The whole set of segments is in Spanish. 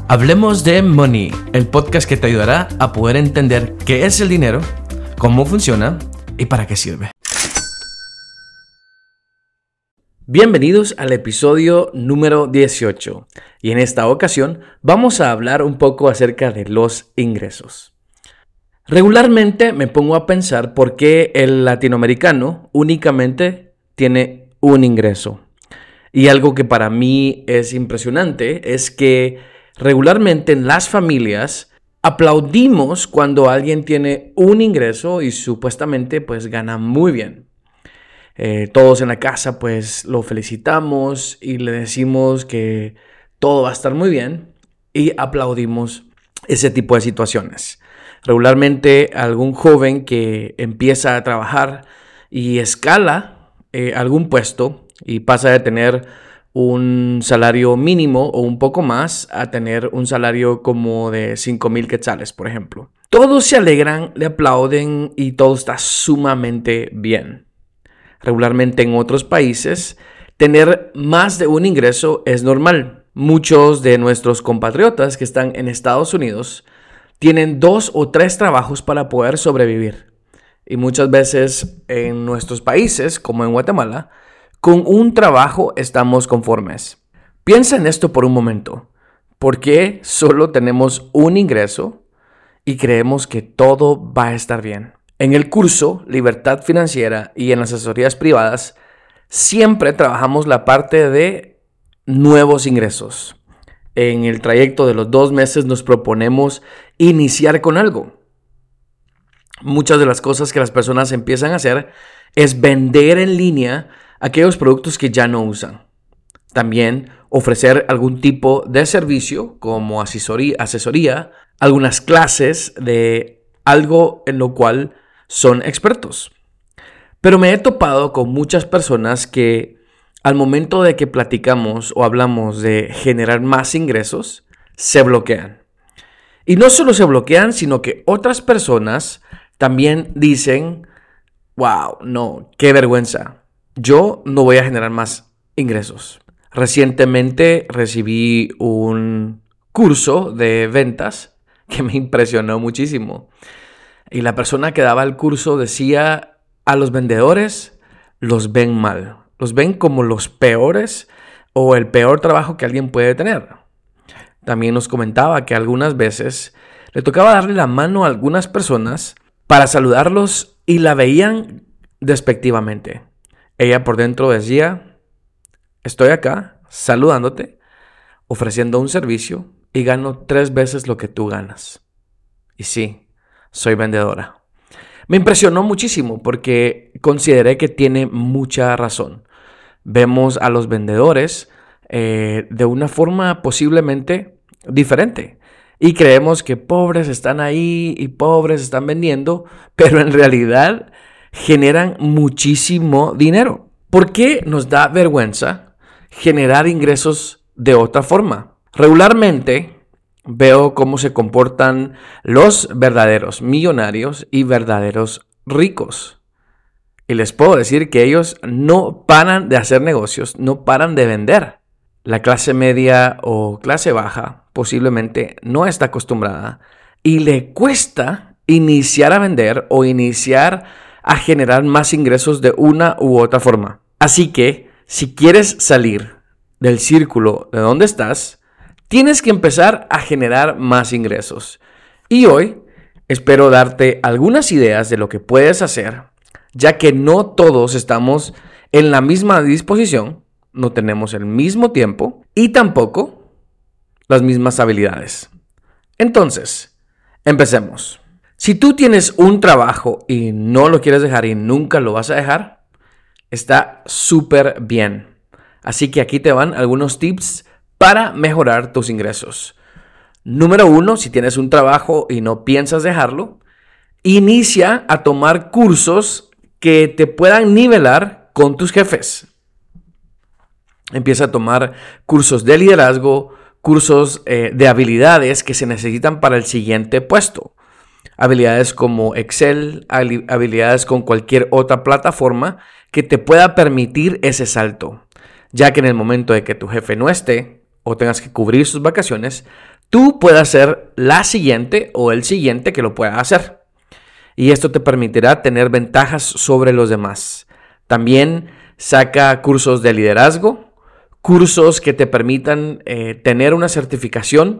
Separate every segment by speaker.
Speaker 1: Hablemos de Money, el podcast que te ayudará a poder entender qué es el dinero, cómo funciona y para qué sirve. Bienvenidos al episodio número 18 y en esta ocasión vamos a hablar un poco acerca de los ingresos. Regularmente me pongo a pensar por qué el latinoamericano únicamente tiene un ingreso. Y algo que para mí es impresionante es que regularmente en las familias aplaudimos cuando alguien tiene un ingreso y supuestamente pues gana muy bien. Todos en la casa pues lo felicitamos y le decimos que todo va a estar muy bien y aplaudimos ese tipo de situaciones. Regularmente algún joven que empieza a trabajar y escala algún puesto y pasa de tener un salario mínimo o un poco más a tener un salario como de 5,000 quetzales, por ejemplo. Todos se alegran, le aplauden y todo está sumamente bien. Regularmente en otros países, tener más de un ingreso es normal. Muchos de nuestros compatriotas que están en Estados Unidos tienen 2 o 3 trabajos para poder sobrevivir. Y muchas veces en nuestros países, como en Guatemala, con un trabajo estamos conformes. Piensa en esto por un momento. ¿Por qué solo tenemos un ingreso y creemos que todo va a estar bien? En el curso Libertad Financiera y en las asesorías privadas siempre trabajamos la parte de nuevos ingresos. En el trayecto de los 2 meses nos proponemos iniciar con algo. Muchas de las cosas que las personas empiezan a hacer es vender en línea aquellos productos que ya no usan. También ofrecer algún tipo de servicio como asesoría, algunas clases de algo en lo cual son expertos. Pero me he topado con muchas personas que al momento de que platicamos o hablamos de generar más ingresos, se bloquean. Y no solo se bloquean, sino que otras personas también dicen, wow, no, qué vergüenza. Yo no voy a generar más ingresos. Recientemente recibí un curso de ventas que me impresionó muchísimo. Y la persona que daba el curso decía, a los vendedores los ven mal. Los ven como los peores o el peor trabajo que alguien puede tener. También nos comentaba que algunas veces le tocaba darle la mano a algunas personas para saludarlos y la veían despectivamente. Ella por dentro decía, estoy acá saludándote, ofreciendo un servicio y gano 3 veces lo que tú ganas. Y sí, soy vendedora. Me impresionó muchísimo porque consideré que tiene mucha razón. Vemos a los vendedores de una forma posiblemente diferente. Y creemos que pobres están ahí y pobres están vendiendo, pero en realidad generan muchísimo dinero. ¿Por qué nos da vergüenza generar ingresos de otra forma? Regularmente veo cómo se comportan los verdaderos millonarios y verdaderos ricos. Y les puedo decir que ellos no paran de hacer negocios, no paran de vender. La clase media o clase baja posiblemente no está acostumbrada y le cuesta iniciar a vender o iniciar a generar más ingresos de una u otra forma. Así que, si quieres salir del círculo de donde estás, tienes que empezar a generar más ingresos. Y hoy espero darte algunas ideas de lo que puedes hacer, ya que no todos estamos en la misma disposición, no tenemos el mismo tiempo y tampoco las mismas habilidades. Entonces, empecemos. Si tú tienes un trabajo y no lo quieres dejar y nunca lo vas a dejar, está súper bien. Así que aquí te van algunos tips para mejorar tus ingresos. Número 1, si tienes un trabajo y no piensas dejarlo, inicia a tomar cursos que te puedan nivelar con tus jefes. Empieza a tomar cursos de liderazgo, cursos de habilidades que se necesitan para el siguiente puesto. Habilidades como Excel, habilidades con cualquier otra plataforma que te pueda permitir ese salto. Ya que en el momento de que tu jefe no esté o tengas que cubrir sus vacaciones, tú puedas ser la siguiente o el siguiente que lo pueda hacer. Y esto te permitirá tener ventajas sobre los demás. También saca cursos de liderazgo, cursos que te permitan tener una certificación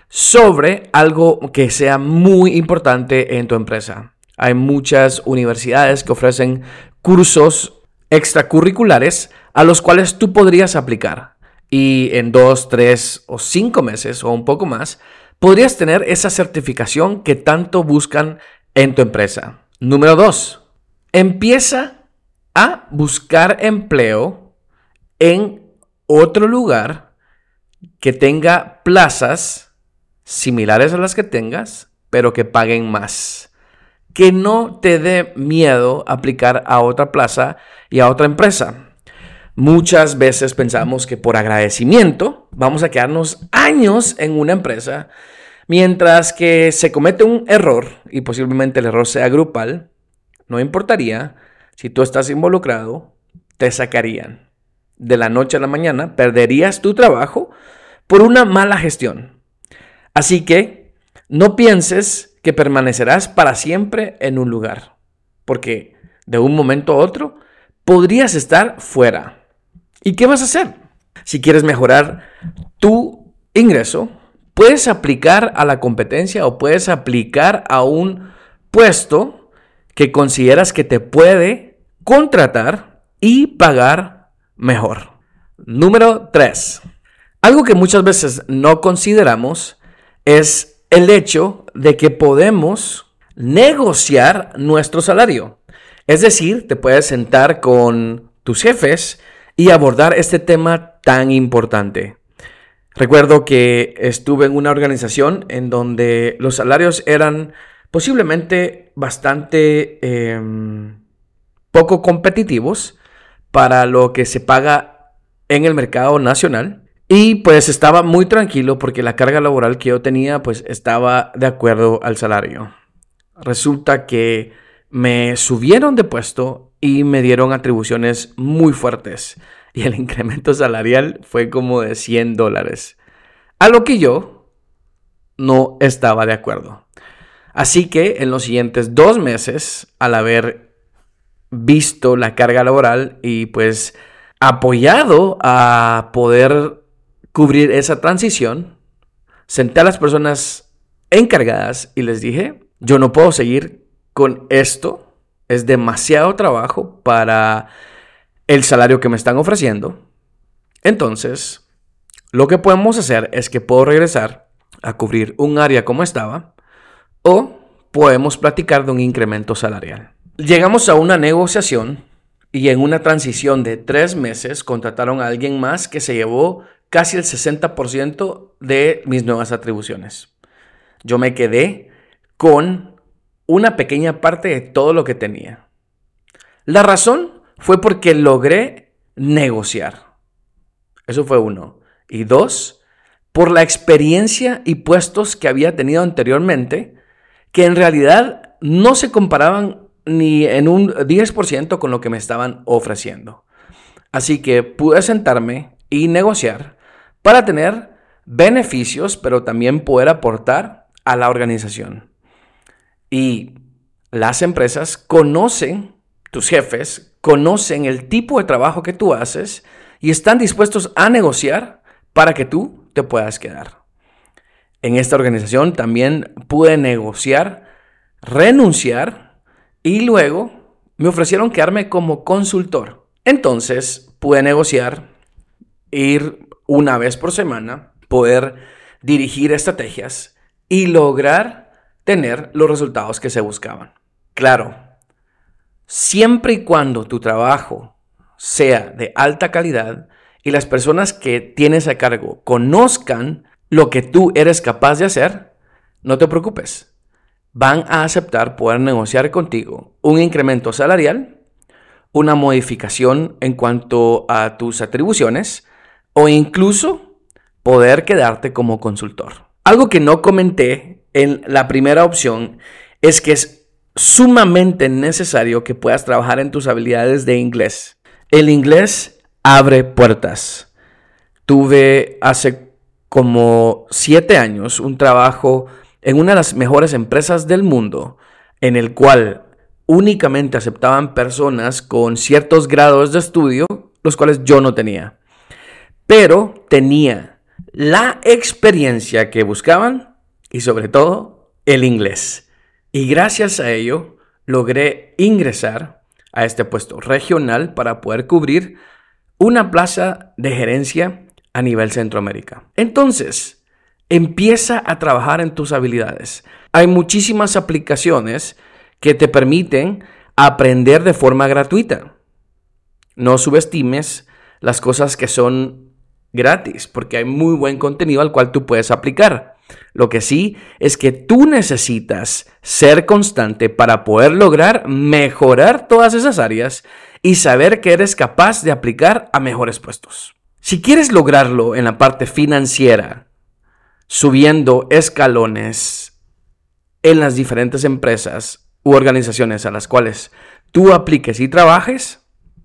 Speaker 1: sobre algo que sea muy importante en tu empresa. Hay muchas universidades que ofrecen cursos extracurriculares a los cuales tú podrías aplicar. Y en 2, 3 o 5 meses o un poco más, podrías tener esa certificación que tanto buscan en tu empresa. Número 2, empieza a buscar empleo en otro lugar que tenga plazas similares a las que tengas, pero que paguen más. Que no te dé miedo aplicar a otra plaza y a otra empresa. Muchas veces pensamos que por agradecimiento vamos a quedarnos años en una empresa, mientras que se comete un error, y posiblemente el error sea grupal, no importaría, si tú estás involucrado, te sacarían. De la noche a la mañana perderías tu trabajo por una mala gestión. Así que no pienses que permanecerás para siempre en un lugar, porque de un momento a otro podrías estar fuera. ¿Y qué vas a hacer? Si quieres mejorar tu ingreso, puedes aplicar a la competencia o puedes aplicar a un puesto que consideras que te puede contratar y pagar mejor. Número 3. Algo que muchas veces no consideramos es el hecho de que podemos negociar nuestro salario. Es decir, te puedes sentar con tus jefes y abordar este tema tan importante. Recuerdo que estuve en una organización en donde los salarios eran posiblemente bastante poco competitivos para lo que se paga en el mercado nacional. Y pues estaba muy tranquilo porque la carga laboral que yo tenía pues estaba de acuerdo al salario. Resulta que me subieron de puesto y me dieron atribuciones muy fuertes. Y el incremento salarial fue como de $100. A lo que yo no estaba de acuerdo. Así que en los siguientes 2 meses, al haber visto la carga laboral y pues apoyado a poder cubrir esa transición, senté a las personas encargadas y les dije, yo no puedo seguir con esto, es demasiado trabajo para el salario que me están ofreciendo. Entonces, lo que podemos hacer es que puedo regresar a cubrir un área como estaba o podemos platicar de un incremento salarial. Llegamos a una negociación y en una transición de 3 meses contrataron a alguien más que se llevó casi el 60% de mis nuevas atribuciones. Yo me quedé con una pequeña parte de todo lo que tenía. La razón fue porque logré negociar. Eso fue 1. Y 2, por la experiencia y puestos que había tenido anteriormente, que en realidad no se comparaban ni en un 10% con lo que me estaban ofreciendo. Así que pude sentarme y negociar para tener beneficios, pero también poder aportar a la organización. Y las empresas conocen, tus jefes conocen el tipo de trabajo que tú haces y están dispuestos a negociar para que tú te puedas quedar. En esta organización también pude negociar, renunciar y luego me ofrecieron quedarme como consultor. Entonces pude negociar, ir una vez por semana, poder dirigir estrategias y lograr tener los resultados que se buscaban. Claro, siempre y cuando tu trabajo sea de alta calidad y las personas que tienes a cargo conozcan lo que tú eres capaz de hacer, no te preocupes. Van a aceptar poder negociar contigo un incremento salarial, una modificación en cuanto a tus atribuciones o incluso poder quedarte como consultor. Algo que no comenté en la primera opción es que es sumamente necesario que puedas trabajar en tus habilidades de inglés. El inglés abre puertas. Tuve hace como 7 años un trabajo en una de las mejores empresas del mundo, en el cual únicamente aceptaban personas con ciertos grados de estudio, los cuales yo no tenía. Pero tenía la experiencia que buscaban y sobre todo el inglés. Y gracias a ello logré ingresar a este puesto regional para poder cubrir una plaza de gerencia a nivel Centroamérica. Entonces, empieza a trabajar en tus habilidades. Hay muchísimas aplicaciones que te permiten aprender de forma gratuita. No subestimes las cosas que son gratis, porque hay muy buen contenido al cual tú puedes aplicar. Lo que sí es que tú necesitas ser constante para poder lograr mejorar todas esas áreas y saber que eres capaz de aplicar a mejores puestos. Si quieres lograrlo en la parte financiera, subiendo escalones en las diferentes empresas u organizaciones a las cuales tú apliques y trabajes,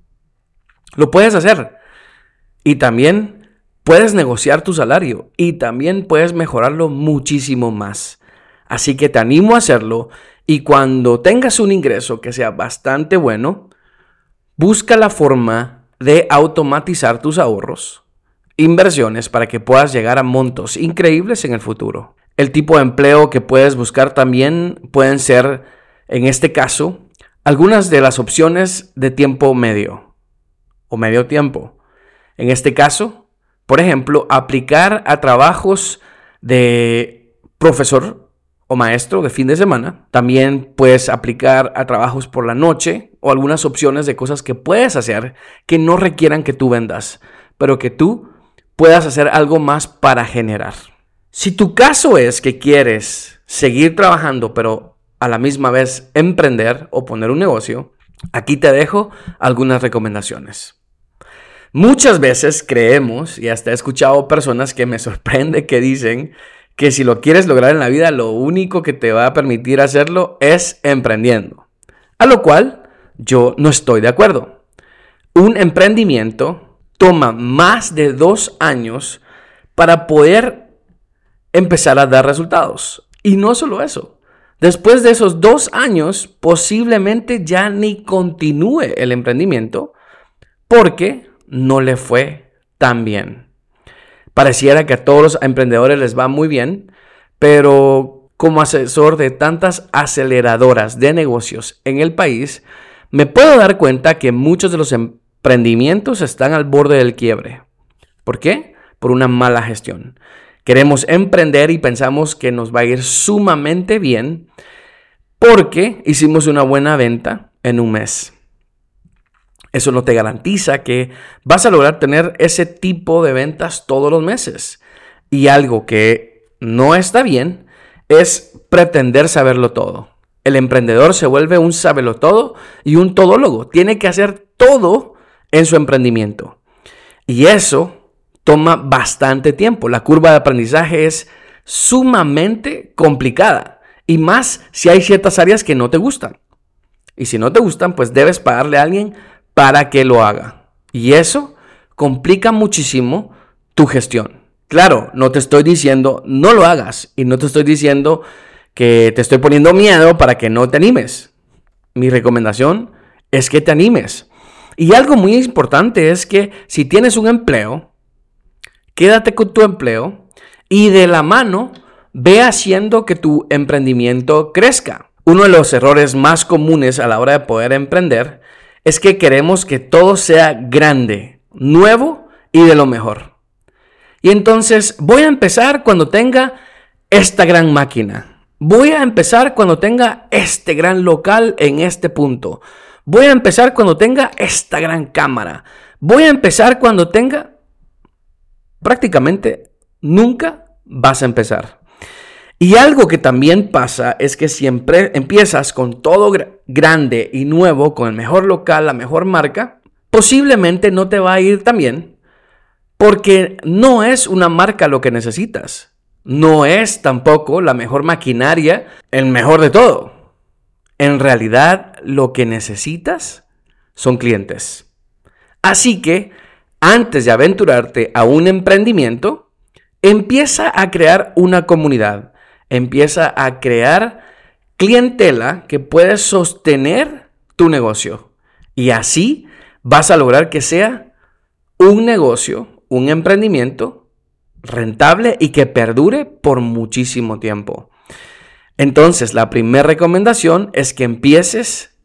Speaker 1: lo puedes hacer. Y también puedes negociar tu salario y también puedes mejorarlo muchísimo más. Así que te animo a hacerlo y cuando tengas un ingreso que sea bastante bueno, busca la forma de automatizar tus ahorros, inversiones para que puedas llegar a montos increíbles en el futuro. El tipo de empleo que puedes buscar también pueden ser, en este caso, algunas de las opciones de tiempo medio o medio tiempo. En este caso, por ejemplo, aplicar a trabajos de profesor o maestro de fin de semana. También puedes aplicar a trabajos por la noche o algunas opciones de cosas que puedes hacer que no requieran que tú vendas, pero que tú puedas hacer algo más para generar. Si tu caso es que quieres seguir trabajando, pero a la misma vez emprender o poner un negocio, aquí te dejo algunas recomendaciones. Muchas veces creemos, y hasta he escuchado personas que me sorprende que dicen que si lo quieres lograr en la vida, lo único que te va a permitir hacerlo es emprendiendo. A lo cual yo no estoy de acuerdo. Un emprendimiento toma más de 2 años para poder empezar a dar resultados. Y no solo eso. Después de esos 2 años, posiblemente ya ni continúe el emprendimiento porque no le fue tan bien. Pareciera que a todos los emprendedores les va muy bien, pero como asesor de tantas aceleradoras de negocios en el país, me puedo dar cuenta que muchos de los emprendimientos están al borde del quiebre. ¿Por qué? Por una mala gestión. Queremos emprender y pensamos que nos va a ir sumamente bien porque hicimos una buena venta en un mes. Eso no te garantiza que vas a lograr tener ese tipo de ventas todos los meses. Y algo que no está bien es pretender saberlo todo. El emprendedor se vuelve un sabelotodo y un todólogo. Tiene que hacer todo en su emprendimiento. Y eso toma bastante tiempo. La curva de aprendizaje es sumamente complicada. Y más si hay ciertas áreas que no te gustan. Y si no te gustan, pues debes pagarle a alguien para que lo haga. Y eso complica muchísimo tu gestión. Claro, no te estoy diciendo no lo hagas y no te estoy diciendo que te estoy poniendo miedo para que no te animes. Mi recomendación es que te animes. Y algo muy importante es que si tienes un empleo, quédate con tu empleo y de la mano ve haciendo que tu emprendimiento crezca. Uno de los errores más comunes a la hora de poder emprender es que queremos que todo sea grande, nuevo y de lo mejor. Y entonces voy a empezar cuando tenga esta gran máquina. Voy a empezar cuando tenga este gran local en este punto. Voy a empezar cuando tenga esta gran cámara. Voy a empezar cuando tenga... Prácticamente nunca vas a empezar. Y algo que también pasa es que siempre empiezas con todo grande y nuevo, con el mejor local, la mejor marca, posiblemente no te va a ir tan bien porque no es una marca lo que necesitas. No es tampoco la mejor maquinaria, el mejor de todo. En realidad, lo que necesitas son clientes. Así que, antes de aventurarte a un emprendimiento, empieza a crear una comunidad, empieza a crear clientela que puede sostener tu negocio. Y así vas a lograr que sea un negocio, un emprendimiento rentable y que perdure por muchísimo tiempo. Entonces, la primera recomendación es que empieces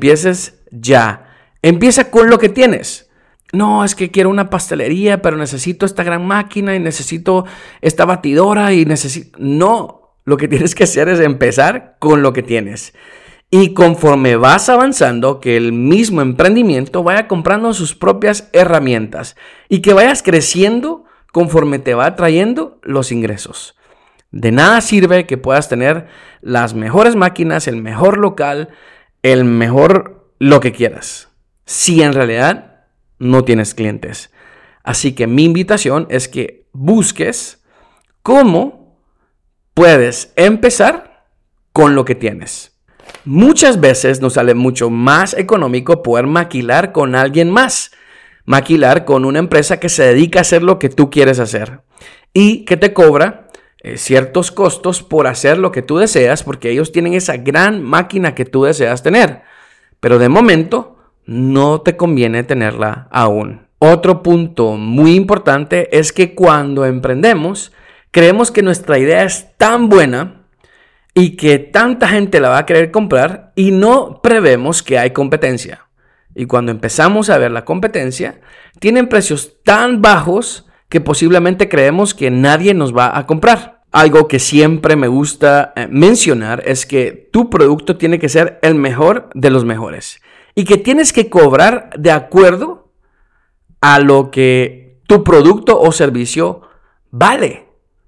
Speaker 1: ya. Empieza con lo que tienes. No, es que quiero una pastelería, pero necesito esta gran máquina y necesito esta batidora y necesito... No, lo que tienes que hacer es empezar con lo que tienes. Y conforme vas avanzando, que el mismo emprendimiento vaya comprando sus propias herramientas y que vayas creciendo conforme te va trayendo los ingresos. De nada sirve que puedas tener las mejores máquinas, el mejor local, el mejor lo que quieras, si en realidad no tienes clientes. Así que mi invitación es que busques cómo puedes empezar con lo que tienes. Muchas veces nos sale mucho más económico poder maquilar con alguien más. Maquilar con una empresa que se dedica a hacer lo que tú quieres hacer y que te cobra ciertos costos por hacer lo que tú deseas, porque ellos tienen esa gran máquina que tú deseas tener. Pero de momento no te conviene tenerla aún. Otro punto muy importante es que cuando emprendemos, creemos que nuestra idea es tan buena y que tanta gente la va a querer comprar y no prevemos que hay competencia. Y cuando empezamos a ver la competencia, tienen precios tan bajos que posiblemente creemos que nadie nos va a comprar. Algo que siempre me gusta mencionar es que tu producto tiene que ser el mejor de los mejores y que tienes que cobrar de acuerdo a lo que tu producto o servicio vale.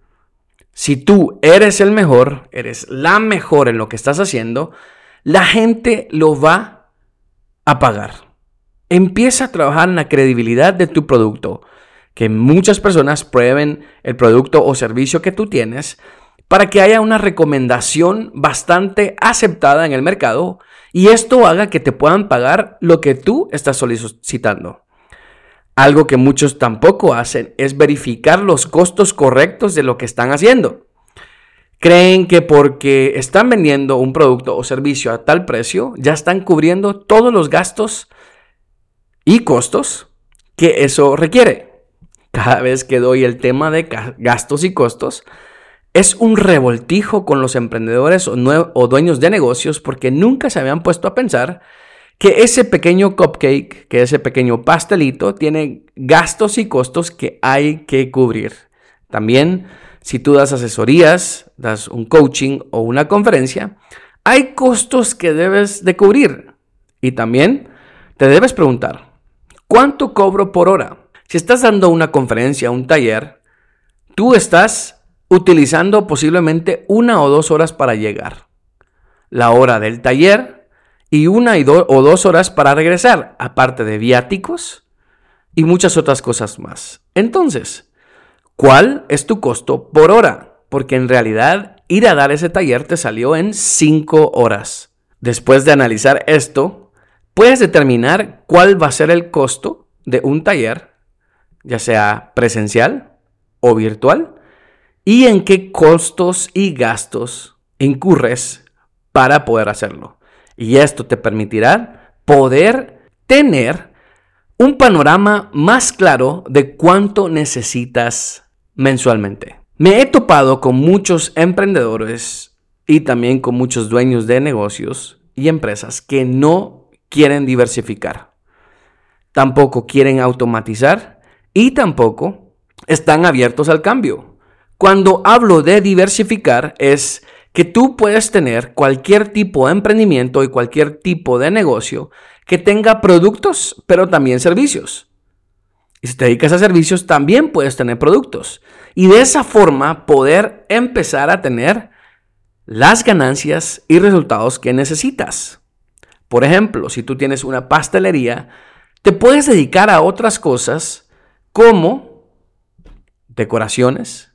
Speaker 1: Si tú eres el mejor, eres la mejor en lo que estás haciendo, la gente lo va a pagar. Empieza a trabajar en la credibilidad de tu producto. Que muchas personas prueben el producto o servicio que tú tienes para que haya una recomendación bastante aceptada en el mercado y esto haga que te puedan pagar lo que tú estás solicitando. Algo que muchos tampoco hacen es verificar los costos correctos de lo que están haciendo. Creen que porque están vendiendo un producto o servicio a tal precio, ya están cubriendo todos los gastos y costos que eso requiere. Cada vez que doy el tema de gastos y costos, es un revoltijo con los emprendedores o dueños de negocios porque nunca se habían puesto a pensar que ese pequeño cupcake, que ese pequeño pastelito tiene gastos y costos que hay que cubrir. También, si tú das asesorías, das un coaching o una conferencia, hay costos que debes de cubrir. Y también te debes preguntar, ¿cuánto cobro por hora? Si estás dando una conferencia, un taller, tú estás utilizando posiblemente 1 o 2 horas para llegar. La hora del taller y 1 o 2 horas para regresar, aparte de viáticos y muchas otras cosas más. Entonces, ¿cuál es tu costo por hora? Porque en realidad ir a dar ese taller te salió en 5 horas. Después de analizar esto, puedes determinar cuál va a ser el costo de un taller, ya sea presencial o virtual, y en qué costos y gastos incurres para poder hacerlo. Y esto te permitirá poder tener un panorama más claro de cuánto necesitas mensualmente. Me he topado con muchos emprendedores y también con muchos dueños de negocios y empresas que no quieren diversificar, tampoco quieren automatizar y tampoco están abiertos al cambio. Cuando hablo de diversificar es que tú puedes tener cualquier tipo de emprendimiento y cualquier tipo de negocio que tenga productos, pero también servicios. Y si te dedicas a servicios, también puedes tener productos. Y de esa forma poder empezar a tener las ganancias y resultados que necesitas. Por ejemplo, si tú tienes una pastelería, te puedes dedicar a otras cosas como decoraciones,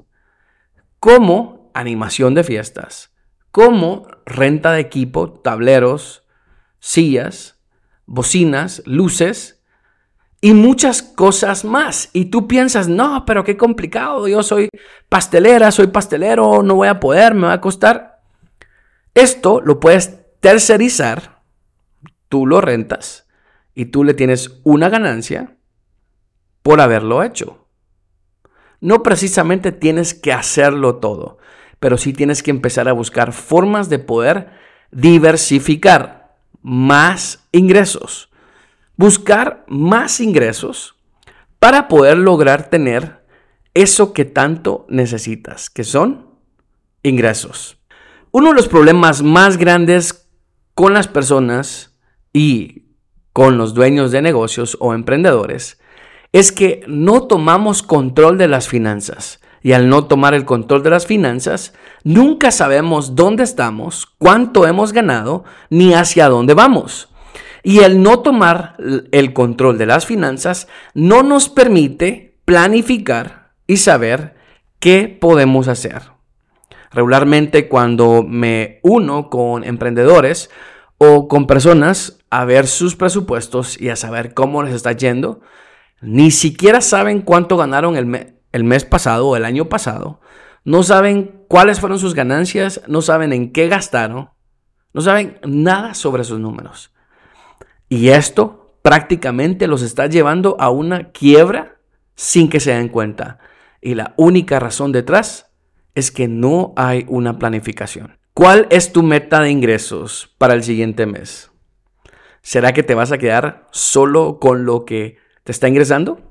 Speaker 1: como animación de fiestas, como renta de equipo, tableros, sillas, bocinas, luces, y muchas cosas más. Y tú piensas, no, pero qué complicado, yo soy pastelera, soy pastelero, no voy a poder, me va a costar. Esto lo puedes tercerizar, tú lo rentas y tú le tienes una ganancia por haberlo hecho. No precisamente tienes que hacerlo todo, pero sí tienes que empezar a buscar formas de poder diversificar más ingresos. Buscar más ingresos para poder lograr tener eso que tanto necesitas, que son ingresos. Uno de los problemas más grandes con las personas y con los dueños de negocios o emprendedores es que no tomamos control de las finanzas. Y al no tomar el control de las finanzas, nunca sabemos dónde estamos, cuánto hemos ganado, ni hacia dónde vamos. Y el no tomar el control de las finanzas no nos permite planificar y saber qué podemos hacer. Regularmente cuando me uno con emprendedores o con personas a ver sus presupuestos y a saber cómo les está yendo, ni siquiera saben cuánto ganaron el mes pasado o el año pasado, no saben cuáles fueron sus ganancias, no saben en qué gastaron, no saben nada sobre sus números. Y esto prácticamente los está llevando a una quiebra sin que se den cuenta. Y la única razón detrás es que no hay una planificación. ¿Cuál es tu meta de ingresos para el siguiente mes? ¿Será que te vas a quedar solo con lo que te está ingresando?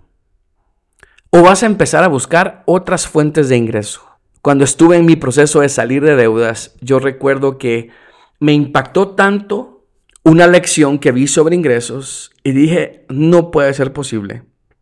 Speaker 1: ¿O vas a empezar a buscar otras fuentes de ingreso? Cuando estuve en mi proceso de salir de deudas, yo recuerdo que me impactó tanto una lección que vi sobre ingresos y dije, no puede ser posible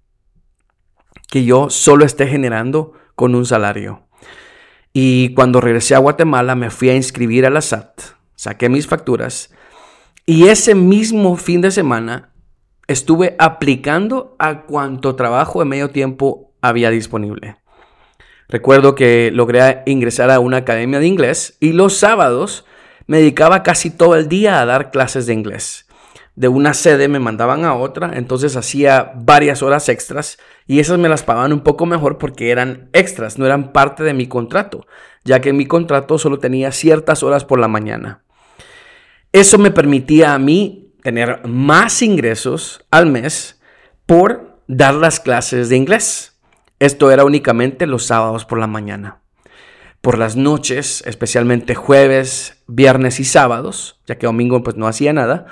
Speaker 1: que yo solo esté generando con un salario. Y cuando regresé a Guatemala me fui a inscribir a la SAT, saqué mis facturas y ese mismo fin de semana estuve aplicando a cuánto trabajo de medio tiempo había disponible. Recuerdo que logré ingresar a una academia de inglés y los sábados me dedicaba casi todo el día a dar clases de inglés. De una sede me mandaban a otra, entonces hacía varias horas extras y esas me las pagaban un poco mejor porque eran extras, no eran parte de mi contrato, ya que en mi contrato solo tenía ciertas horas por la mañana. Eso me permitía a mí tener más ingresos al mes por dar las clases de inglés. Esto era únicamente los sábados por la mañana. Por las noches, especialmente jueves, viernes y sábados, ya que domingo pues no hacía nada,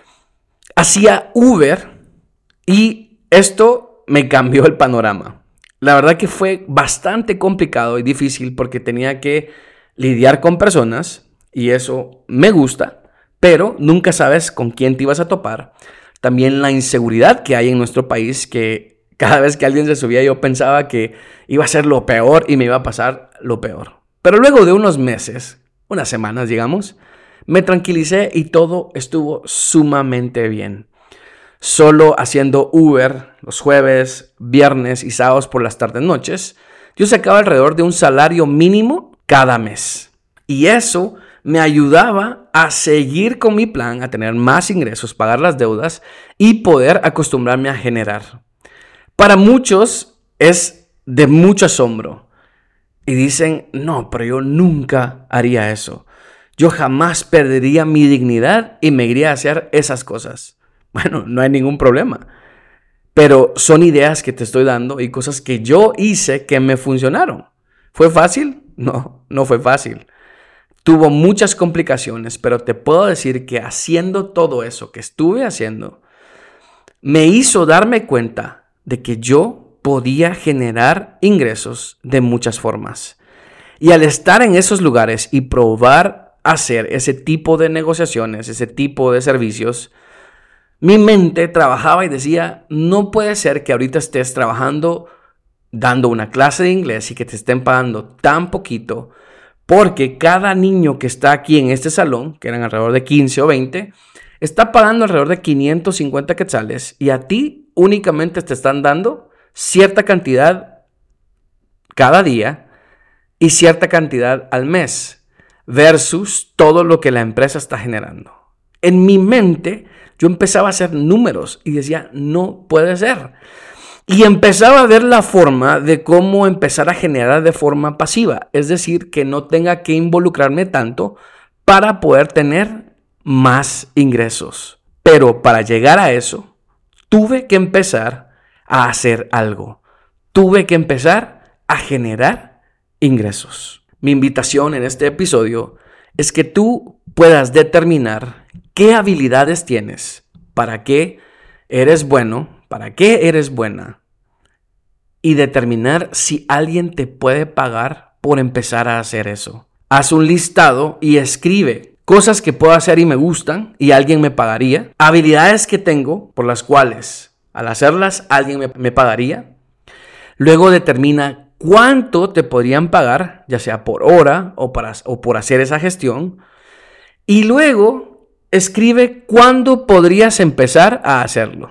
Speaker 1: hacía Uber y esto me cambió el panorama. La verdad que fue bastante complicado y difícil porque tenía que lidiar con personas y eso me gusta, pero nunca sabes con quién te ibas a topar. También la inseguridad que hay en nuestro país, que cada vez que alguien se subía yo pensaba que iba a ser lo peor y me iba a pasar lo peor. Pero luego de unos meses, unas semanas digamos, me tranquilicé y todo estuvo sumamente bien. Solo haciendo Uber los jueves, viernes y sábados por las tardes noches, yo sacaba alrededor de un salario mínimo cada mes. Y eso me ayudaba a seguir con mi plan, a tener más ingresos, pagar las deudas y poder acostumbrarme a generar. Para muchos es de mucho asombro y dicen, no, pero yo nunca haría eso. Yo jamás perdería mi dignidad y me iría a hacer esas cosas. Bueno, no hay ningún problema. Pero son ideas que te estoy dando y cosas que yo hice que me funcionaron. ¿Fue fácil? No, no fue fácil. Tuvo muchas complicaciones, pero te puedo decir que haciendo todo eso que estuve haciendo, me hizo darme cuenta de que yo podía generar ingresos de muchas formas. Y al estar en esos lugares y probar hacer ese tipo de negociaciones, ese tipo de servicios, mi mente trabajaba y decía, no puede ser que ahorita estés trabajando, dando una clase de inglés y que te estén pagando tan poquito, porque cada niño que está aquí en este salón, que eran alrededor de 15 o 20, está pagando alrededor de 550 quetzales y a ti únicamente te están dando cierta cantidad cada día y cierta cantidad al mes versus todo lo que la empresa está generando. En mi mente yo empezaba a hacer números y decía, no puede ser. Y empezaba a ver la forma de cómo empezar a generar de forma pasiva. Es decir, que no tenga que involucrarme tanto para poder tener más ingresos. Pero para llegar a eso, tuve que empezar a hacer algo. Tuve que empezar a generar ingresos. Mi invitación en este episodio es que tú puedas determinar qué habilidades tienes, para qué eres bueno, para qué eres buena, y determinar si alguien te puede pagar por empezar a hacer eso. Haz un listado y escribe cosas que puedo hacer y me gustan y alguien me pagaría, habilidades que tengo por las cuales al hacerlas alguien me pagaría. Luego determina cuánto te podrían pagar, ya sea por hora o por hacer esa gestión. Y luego escribe cuándo podrías empezar a hacerlo.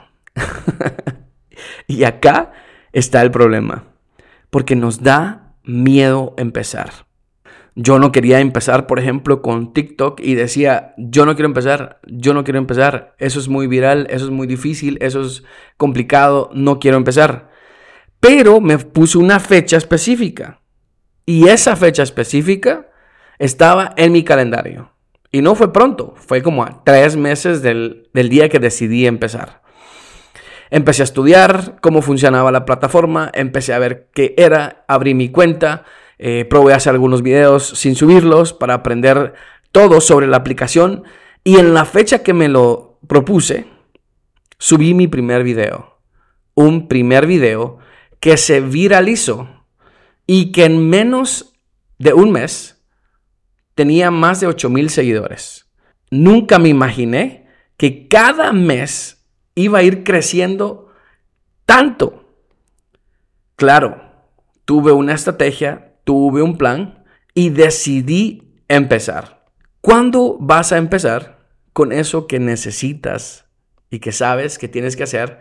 Speaker 1: Y acá está el problema, porque nos da miedo empezar. Yo no quería empezar, por ejemplo, con TikTok y decía, yo no quiero empezar, eso es muy viral, eso es muy difícil, eso es complicado, no quiero empezar. Pero me puse una fecha específica y esa fecha específica estaba en mi calendario. Y no fue pronto, fue como a 3 meses del día que decidí empezar. Empecé a estudiar cómo funcionaba la plataforma, empecé a ver qué era, abrí mi cuenta, probé a hacer algunos videos sin subirlos para aprender todo sobre la aplicación. Y en la fecha que me lo propuse, subí mi primer video. Un primer video que se viralizó y que en menos de un mes tenía más de 8,000 seguidores. Nunca me imaginé que cada mes iba a ir creciendo tanto. Claro, tuve una estrategia, tuve un plan y decidí empezar. ¿Cuándo vas a empezar con eso que necesitas y que sabes que tienes que hacer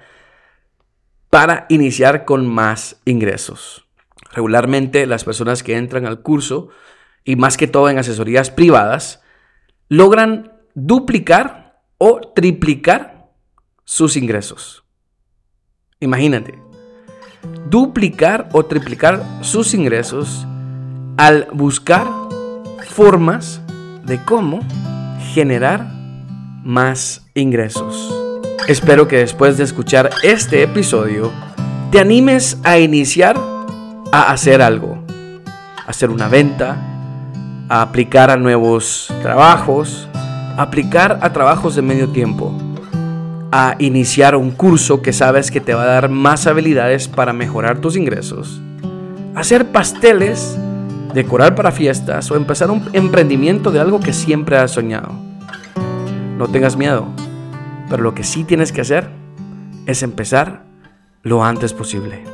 Speaker 1: para iniciar con más ingresos? Regularmente las personas que entran al curso, y más que todo en asesorías privadas, logran duplicar o triplicar sus ingresos. Imagínate, duplicar o triplicar sus ingresos al buscar formas de cómo generar más ingresos. Espero que después de escuchar este episodio te animes a iniciar a hacer algo, a hacer una venta, a aplicar a nuevos trabajos, a aplicar a trabajos de medio tiempo, a iniciar un curso que sabes que te va a dar más habilidades para mejorar tus ingresos, hacer pasteles, decorar para fiestas o empezar un emprendimiento de algo que siempre has soñado. No tengas miedo, pero lo que sí tienes que hacer es empezar lo antes posible.